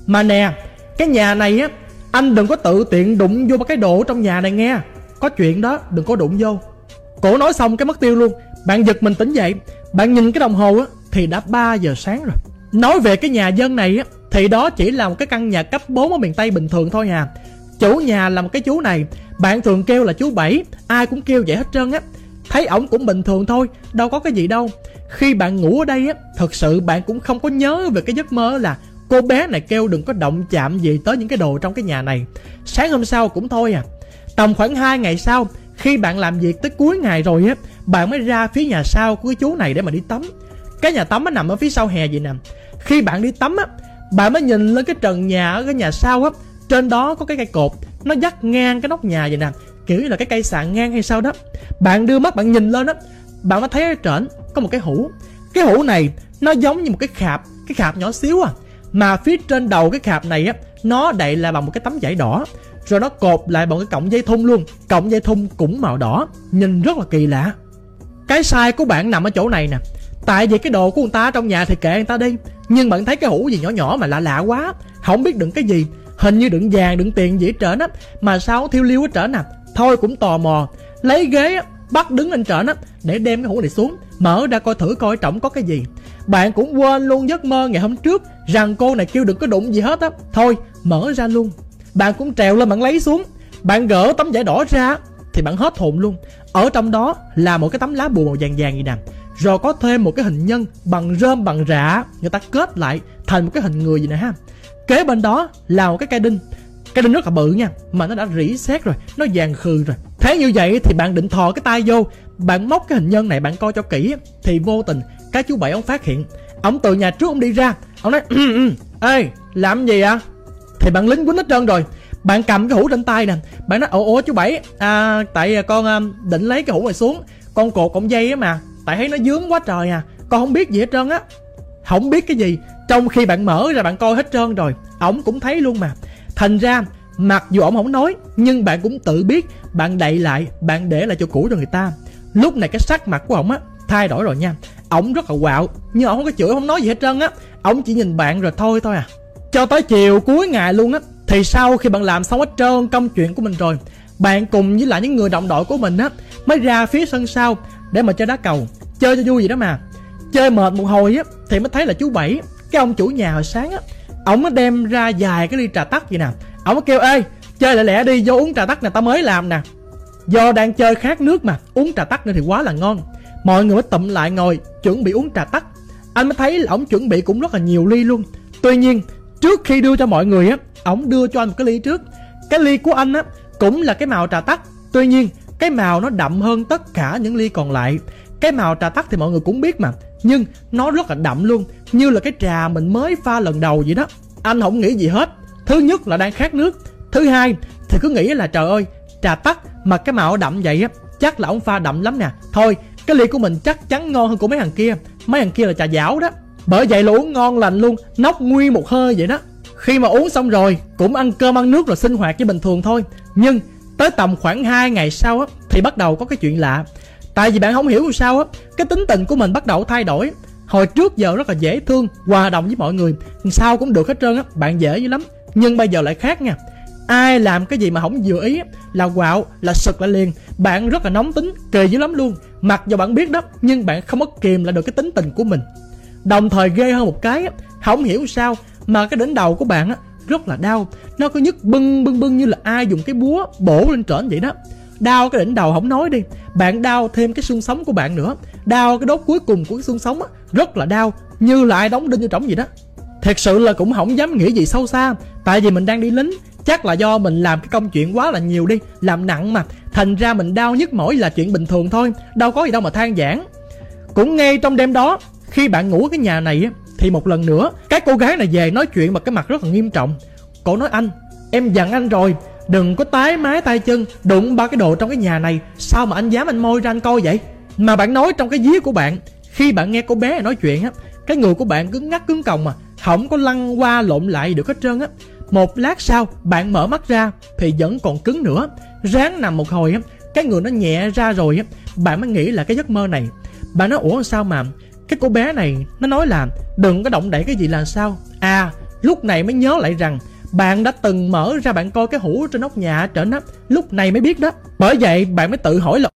Mà nè, cái nhà này á, anh đừng có tự tiện đụng vô cái đồ trong nhà này nghe. Có chuyện đó, đừng có đụng vô. Cổ nói xong cái mất tiêu luôn. Bạn giật mình tỉnh dậy. Bạn nhìn cái đồng hồ á, thì đã 3 giờ sáng rồi. Nói về cái nhà dân này á, thì đó chỉ là một cái căn nhà cấp 4 ở miền Tây bình thường thôi à. Chủ nhà là một cái chú này, bạn thường kêu là chú Bảy, ai cũng kêu vậy hết trơn á. Thấy ổng cũng bình thường thôi, đâu có cái gì đâu. Khi bạn ngủ ở đây á, thật sự bạn cũng không có nhớ về cái giấc mơ là cô bé này kêu đừng có động chạm gì tới những cái đồ trong cái nhà này. Sáng hôm sau cũng thôi à. Tầm khoảng 2 ngày sau, khi bạn làm việc tới cuối ngày rồi á, bạn mới ra phía nhà sau của cái chú này để mà đi tắm. Cái nhà tắm nó nằm ở phía sau hè vậy nè. Khi bạn đi tắm á, bạn mới nhìn lên cái trần nhà ở cái nhà sau á, trên đó có cái cây cột, nó dắt ngang cái nóc nhà vậy nè, kiểu như là cái cây sạn ngang hay sao đó. Bạn đưa mắt bạn nhìn lên á, bạn mới thấy ở trển có một cái hũ. Cái hũ này nó giống như một cái khạp nhỏ xíu à. Mà phía trên đầu cái khạp này á, nó đậy là bằng một cái tấm vải đỏ, rồi nó cột lại bằng cái cọng dây thun luôn. Cọng dây thun cũng màu đỏ, nhìn rất là kỳ lạ. Cái sai của bạn nằm ở chỗ này nè. Tại vì cái đồ của người ta trong nhà thì kệ người ta đi, nhưng bạn thấy cái hũ gì nhỏ nhỏ mà lạ lạ quá, không biết đựng cái gì. Hình như đựng vàng đựng tiền gì ở trển á, mà sao thiêu liêu ở trển nè. Thôi cũng tò mò, lấy ghế á, bắt đứng lên trển á, để đem cái hũ này xuống, mở ra coi thử coi ở trỏng có cái gì. Bạn cũng quên luôn giấc mơ ngày hôm trước rằng cô này kêu đừng có đụng gì hết á. Thôi mở ra luôn. Bạn cũng trèo lên bạn lấy xuống. Bạn gỡ tấm vải đỏ ra thì bạn hết hồn luôn. Ở trong đó là một cái tấm lá bùa màu vàng vàng vậy nè, rồi có thêm một cái hình nhân bằng rơm bằng rạ, người ta kết lại thành một cái hình người gì nè ha. Kế bên đó là một cái cây đinh. Cây đinh rất là bự nha, mà nó đã rỉ sét rồi, nó vàng khừ rồi. Thế như vậy thì bạn định thò cái tay vô, bạn móc cái hình nhân này bạn coi cho kỹ, thì vô tình cái chú Bảy ông phát hiện. Ông từ nhà trước ông đi ra, ông nói ê làm gì ạ? Thì bạn lính quýnh hết trơn rồi. Bạn cầm cái hũ trên tay nè, bạn nói ủa chú Bảy, tại con định lấy cái hũ này xuống, con cột cọng dây á mà, tại thấy nó dướng quá trời à, con không biết gì hết trơn á. Không biết cái gì, trong khi bạn mở ra bạn coi hết trơn rồi, ổng cũng thấy luôn mà. Thành ra mặc dù ổng không nói, nhưng bạn cũng tự biết, bạn đậy lại, bạn để lại chỗ cũ cho người ta. Lúc này cái sắc mặt của ổng á thay đổi rồi nha. Ổng rất là quạo, nhưng ổng không có chửi không nói gì hết trơn á. Ổng chỉ nhìn bạn rồi thôi à. Cho tới chiều cuối ngày luôn á, thì sau khi bạn làm xong hết trơn công chuyện của mình rồi, bạn cùng với lại những người đồng đội của mình á mới ra phía sân sau để mà chơi đá cầu, chơi cho vui gì đó mà. Chơi mệt một hồi á thì mới thấy là chú Bảy, cái ông chủ nhà hồi sáng á, ổng mới đem ra vài cái ly trà tắc vậy nè. Ổng mới kêu ê chơi lẹ lẹ đi, vô uống trà tắc nè, tao mới làm nè. Do đang chơi khát nước mà uống trà tắc nữa thì quá là ngon. Mọi người mới tụm lại ngồi chuẩn bị uống trà tắc. Anh mới thấy là ổng chuẩn bị cũng rất là nhiều ly luôn. Tuy nhiên trước khi đưa cho mọi người á, ổng đưa cho anh một cái ly trước. Cái ly của anh á cũng là cái màu trà tắc, tuy nhiên cái màu nó đậm hơn tất cả những ly còn lại. Cái màu trà tắc thì mọi người cũng biết mà, nhưng nó rất là đậm luôn, như là cái trà mình mới pha lần đầu vậy đó. Anh không nghĩ gì hết. Thứ nhất là đang khát nước, thứ hai thì cứ nghĩ là trời ơi, trà tắc mà cái màu đậm vậy á, chắc là ông pha đậm lắm nè. Thôi cái ly của mình chắc chắn ngon hơn của mấy thằng kia. Mấy thằng kia là trà dảo đó. Bởi vậy là uống ngon lành luôn, nốc nguyên một hơi vậy đó. Khi mà uống xong rồi cũng ăn cơm ăn nước rồi sinh hoạt như bình thường thôi. Nhưng tới tầm khoảng 2 ngày sau á, thì bắt đầu có cái chuyện lạ. Tại vì bạn không hiểu sao á, cái tính tình của mình bắt đầu thay đổi. Hồi trước giờ rất là dễ thương, hòa đồng với mọi người, sao cũng được hết trơn á, bạn dễ dữ lắm. Nhưng bây giờ lại khác nha. Ai làm cái gì mà không vừa ý là quạo, là sực lại liền. Bạn rất là nóng tính, kỳ dữ lắm luôn. Mặc dù bạn biết đó, nhưng bạn không có kìm lại được cái tính tình của mình. Đồng thời ghê hơn một cái, không hiểu sao mà cái đỉnh đầu của bạn rất là đau. Nó cứ nhức bưng như là ai dùng cái búa bổ lên trển vậy đó. Đau cái đỉnh đầu không nói đi, bạn đau thêm cái xương sống của bạn nữa. Đau cái đốt cuối cùng của cái xương sống rất là đau, như là ai đóng đinh vô trỏng vậy đó. Thật sự là cũng không dám nghĩ gì sâu xa. Tại vì mình đang đi lính, chắc là do mình làm cái công chuyện quá là nhiều đi, làm nặng mà, thành ra mình đau nhức mỏi là chuyện bình thường thôi, đâu có gì đâu mà than vãn. Cũng ngay trong đêm đó, khi bạn ngủ ở cái nhà này thì một lần nữa cái cô gái này về nói chuyện bằng cái mặt rất là nghiêm trọng. Cô nói anh, em dặn anh rồi, đừng có tái mái tay chân đụng ba cái đồ trong cái nhà này. Sao mà anh dám anh môi ra anh coi vậy? Mà bạn nói trong cái vía của bạn, khi bạn nghe cô bé nói chuyện cái người của bạn cứng ngắc cứng còng mà không có lăn qua lộn lại được hết trơn á. Một lát sau bạn mở mắt ra thì vẫn còn cứng nữa. Ráng nằm một hồi cái người nó nhẹ ra rồi bạn mới nghĩ là cái giấc mơ này. Bạn nói ủa sao mà cái cô bé này nó nói là đừng có động đậy cái gì là sao? À, Lúc này mới nhớ lại rằng bạn đã từng mở ra bạn coi cái hũ trên nóc nhà ở trển á. Lúc này mới biết đó. Bởi vậy bạn mới tự hỏi là